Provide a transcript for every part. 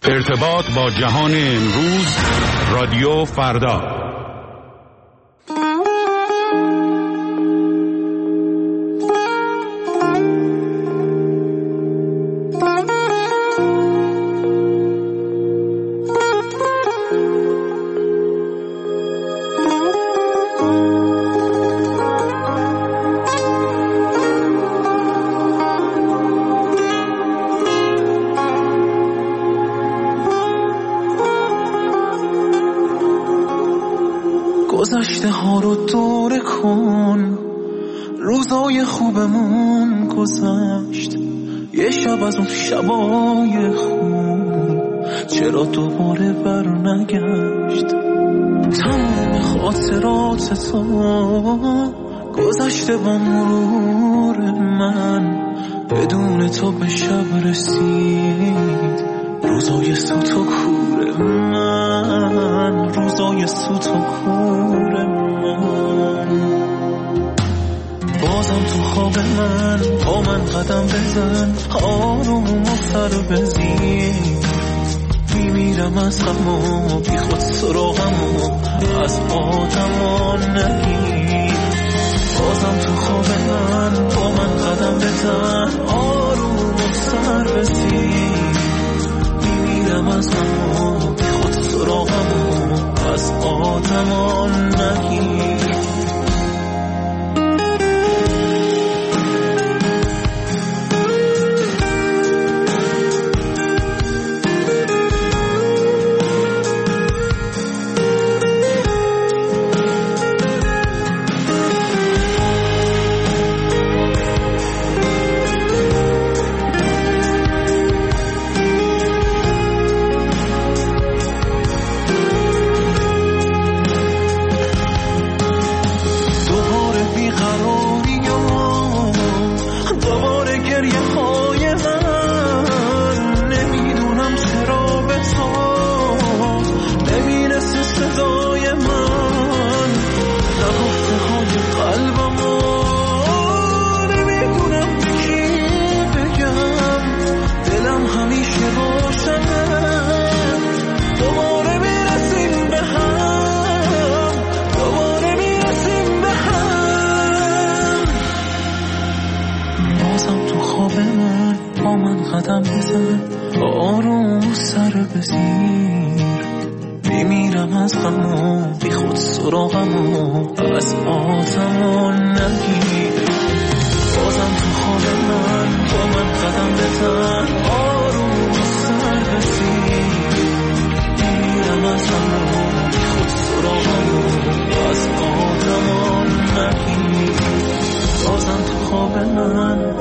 ارتباط با جهان امروز، رادیو فردا. گذشته ها رو دور کن، روزای خوبمون گذشت، یه شب از اون شبای خوب چرا دوباره بر نگشت. تمام خاطرات تو گذشته با مرور من، بدون تو به شب رسید روزای سوت و کور من، روزای سوت و کور من. بازم تو خواب من با من قدم بزن، آروم و سر بزیر، میمیرم از غم و بی خود سراغم و از آدم نگیر. بازم تو خواب من با من قدم بزن، آروم و سر بزیر، میمیرم از غم و بی خود سراغم و از آدم نگیر. قدم بزن، آروم سر بزیر، میمیرم از غم و بی خود سراغم و از آدم نگیر. بازم تو خواب من با من قدم بزن، آروم سر بزیر، میمیرم از غم و بی خود سراغم و از آدم نگیر. بازم تو خواب من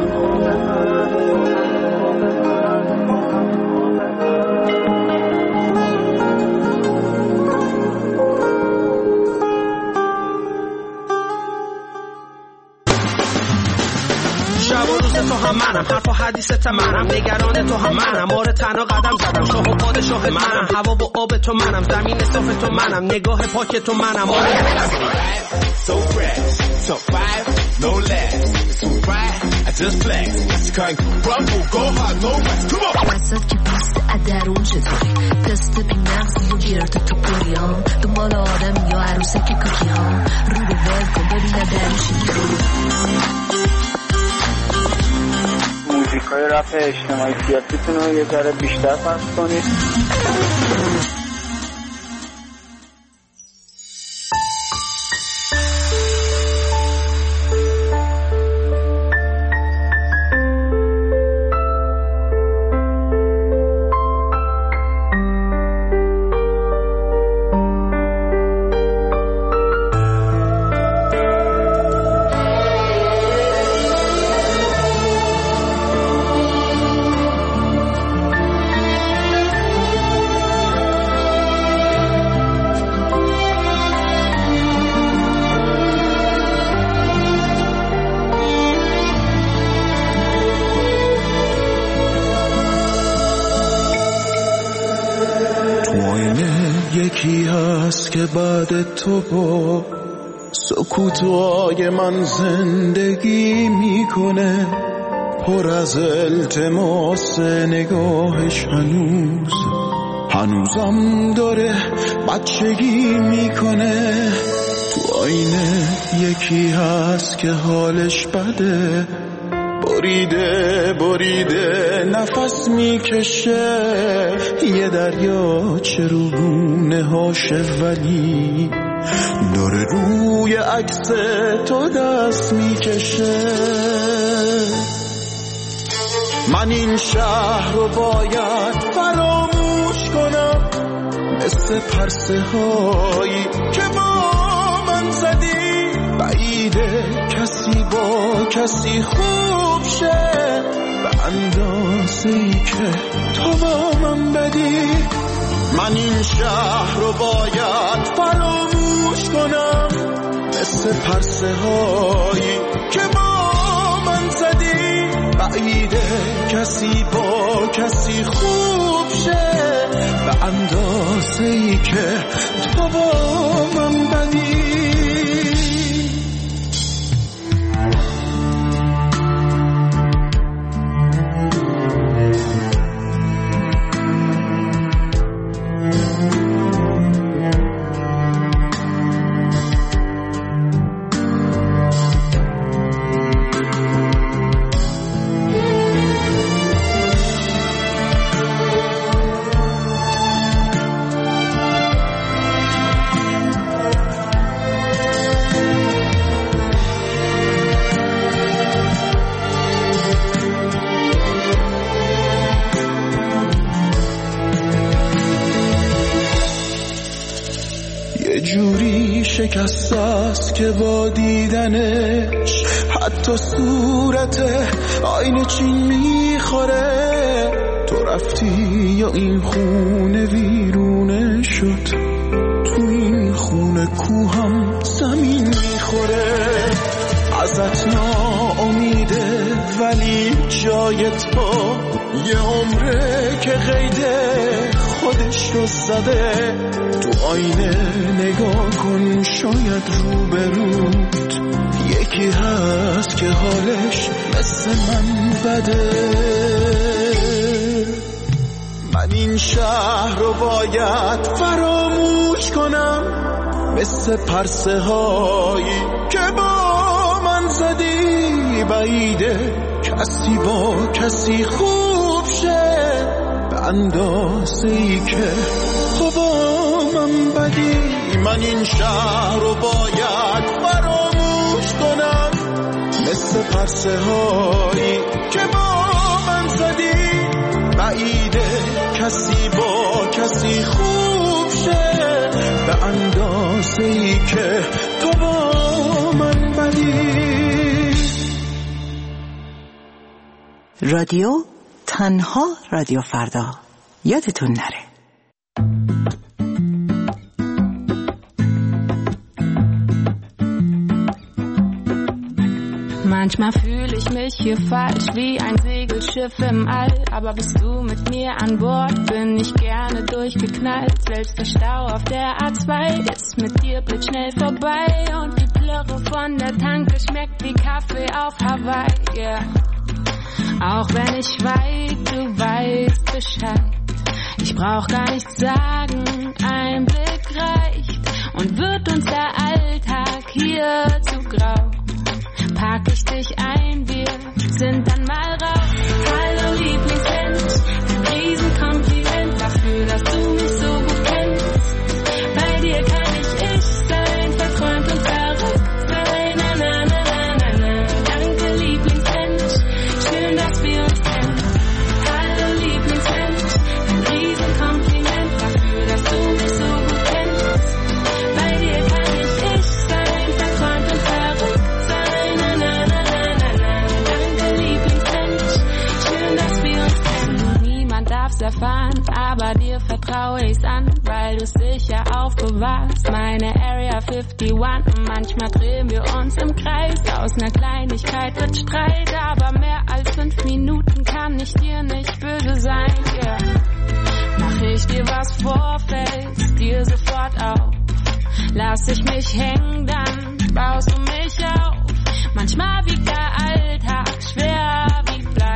تو هم منم، حرف و حدیثت منم، نگران تو هم منم، آره تنها قدم زدم، شاه و پادشاه منم، هوا و آب تو منم، زمین صاف تو منم، نگاه پاک تو منم، آره so fresh, so fire, no less, so right, I just flex, you can't rumble, go hard, no rest, come on. وسط که پست ادرون چطوری، تست بی مغزی و گرد تو پوری ها، دنبال آدم یا عروسک کوکی ها، رو به ول کن ببینه درش موزیکای رپ اجتماعی سیاسیتون رو یه ذره بیشتر پخش کنید. یکی هست که بعد تو با سکوتای من زندگی میکنه، پر از التماس نگاهش هنوزم داره بچگی میکنه. تو آینه یکی هست که حالش بده، بریده نفس میکشه. یه دریاچه رو گونه هاشه ولی داره روی عکس تو دست میکشه. من این شهر رو باید فراموش کنم، مثل پرسه هایی که با من زدی. بعیده کسی با کسی خوب شه به اندازه‌ای که تو با من بدی. من این شهر رو باید فراموش کنم، مثل پرسه هایی که با من زدی. بعیده کسی با کسی خوب شه به اندازه‌ای که تو با من بدی. شکست است که با دیدنش حتی صورت آینه چین میخوره. تو رفتی یا این خونه ویرونه شد، تو این خونه کوهم زمین میخوره. ازت ناامیده ولی جای تو یه عمره که قیده خودش رو زده. تو آینه نگاه کن، شاید روبروت یکی هست که حالش مثل من بده. من این شهر رو باید فراموش کنم، مثل پرسه هایی که با من زدی. بعیده کسی با کسی خوب شه به اندازه‌ای که تو با من بدی. من این شهر رو باید فراموش کنم، مثل پرسه هایی که با من زدی. بعیده کسی با کسی خوب شه به اندازه‌ای که تو با من بدی. رادیو تنها رادیو فردا، یادتون نره. Manchmal fühle ich mich hier falsch wie ein Segelschiff im All, aber bist du mit mir an Bord, bin ich gerne durchgeknallt. Selbst der Stau auf der A2 ist mit dir blitzschnell vorbei und die Plörre von der Tanke schmeckt wie Kaffee auf Hawaii, yeah. Auch wenn ich weiß, du weißt Bescheid, ich brauch gar nichts sagen, ein Blick reicht und wird uns der Alltag hier zu grau. Pack ich dich ein, wir sind dann mal raus. Hallo Lieblingsmensch, ein Riesenkompliment dafür, dass du mich so gut kennst. Bei dir kann ich sein, verträumt und verrückt sein. Na na na na na na. Danke Lieblingsmensch, schön, dass wir uns kennen. Hallo Lieblingsmensch, ein Riesenkompliment dafür, dass du mich so gut kennst. Bei dir kann ich sein, verträumt und verrückt sein. Na na na na na na. Danke Lieblingsmensch, schön, dass wir uns kennen. Niemand darf's erfahren, aber dir vertraue ich's an, weil du's sicher aufbewahrst. Meine Area 51 und manchmal drehen wir uns im Kreis. Aus ner Kleinigkeit wird Streit, aber mehr als 5 Minuten kann ich dir nicht böse sein, yeah. Mach ich dir was vor, fällst dir sofort auf. Lass ich mich hängen, dann baust du mich auf. Manchmal wiegt der Alltag schwer wie Blei.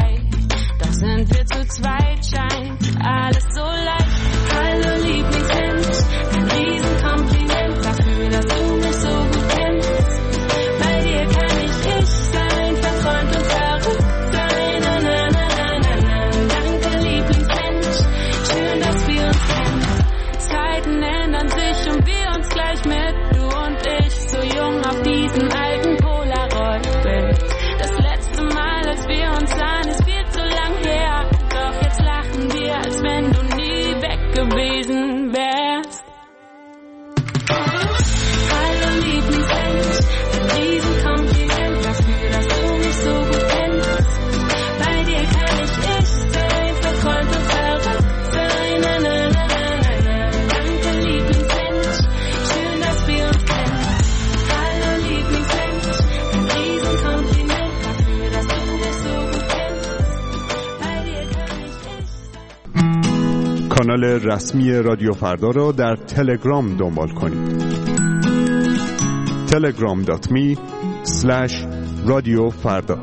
sind wir zu zweit, scheint alles so leicht. Hallo Lieblingsmensch, ein Riesenkompliment dafür, dass du mich so gut kennst. Bei dir kann ich sein, verträumt und verrückt sein. Na, na, na, na, na, na. Danke Lieblingsmensch, schön, dass wir uns kennen. Zeiten ändern sich und wir uns gleich mit, du und ich, so jung auf diesem alten Polaroid-Bild. Das letzte Mal, als wir uns sahen, ist viel zu lang her, doch jetzt lachen wir, als wenn du nie weg gewesen wärst. Hallo Lieblingsmensch, ein Riesenkompliment dafür, dass du mich so gut kennst. Bei dir kann ich sein, verträumt und verrückt sein. Na, na, na, na, na, na. Danke Lieblingsmensch, schön, dass wir uns kennen. Hallo Lieblingsmensch, ein Riesenkompliment dafür, dass du mich so gut kennst. Bei dir kann ich sein. کانال رسمی رادیو فردا را در تلگرام دنبال کنید. telegram.me/رادیوفردا.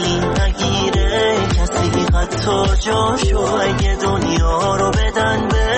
تو جاشو اگه دنیا رو بدن به